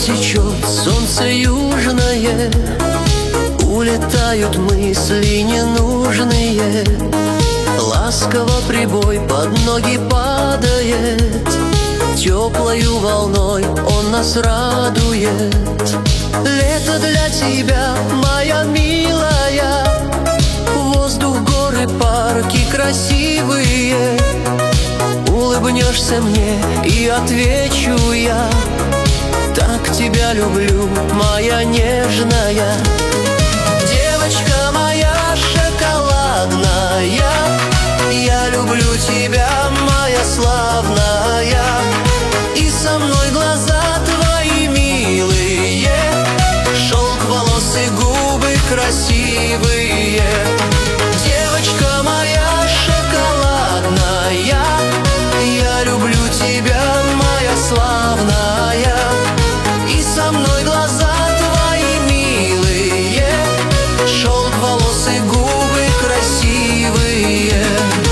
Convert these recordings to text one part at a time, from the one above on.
течет солнце южное, улетают мысли ненужные. Ласково прибой под ноги падает, теплою волной он нас радует. Лето для тебя, моя милая, воздух, горы, парки красивые. Улыбнешься мне и отвечу я: так тебя люблю, моя нежная. Девочка моя шоколадная, я люблю тебя, моя славная. И со мной глаза твои милые, шелк волос и губы красивые. Девочка моя шоколадная, я люблю тебя, моя славная. И со мной глаза твои милые, шелк волос и губы красивые.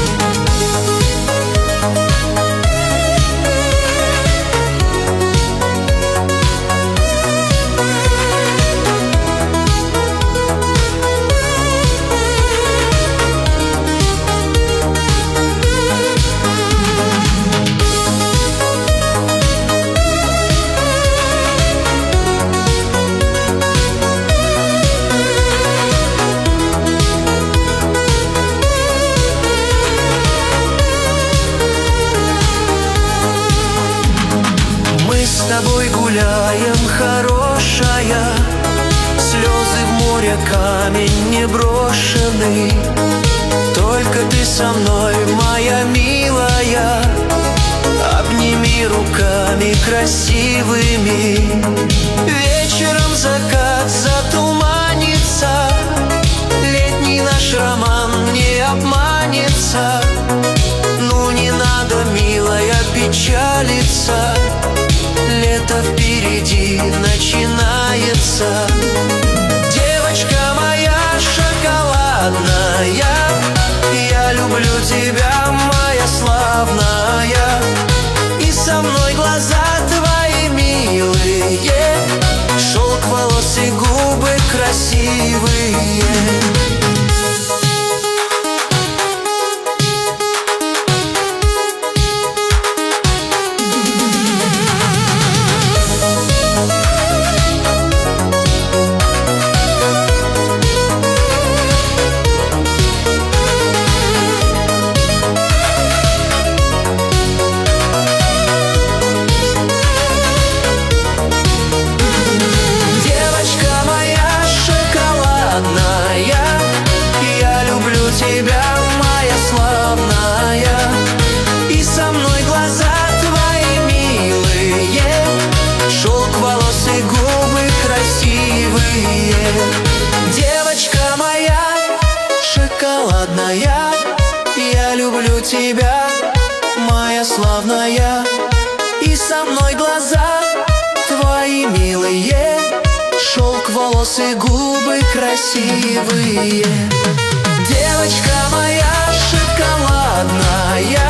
С тобой гуляем, хорошая, слезы в море, камень не брошенный. Только ты со мной, моя милая, обними руками красивыми. Вечером закат затуманится, летний наш роман не обманется. Ну не надо, милая, печалиться, лето впереди начинается. Девочка моя шоколадная, я люблю тебя, моя славная. И со мной глаза твои милые, шелк волос и губы красивые. Я люблю тебя, моя славная. И со мной глаза твои милые, шелк волос и губы красивые. Девочка моя шоколадная, я люблю тебя, моя славная. И со мной глаза твои милые, шелк волос и губы красивые. Девочка моя шоколадная,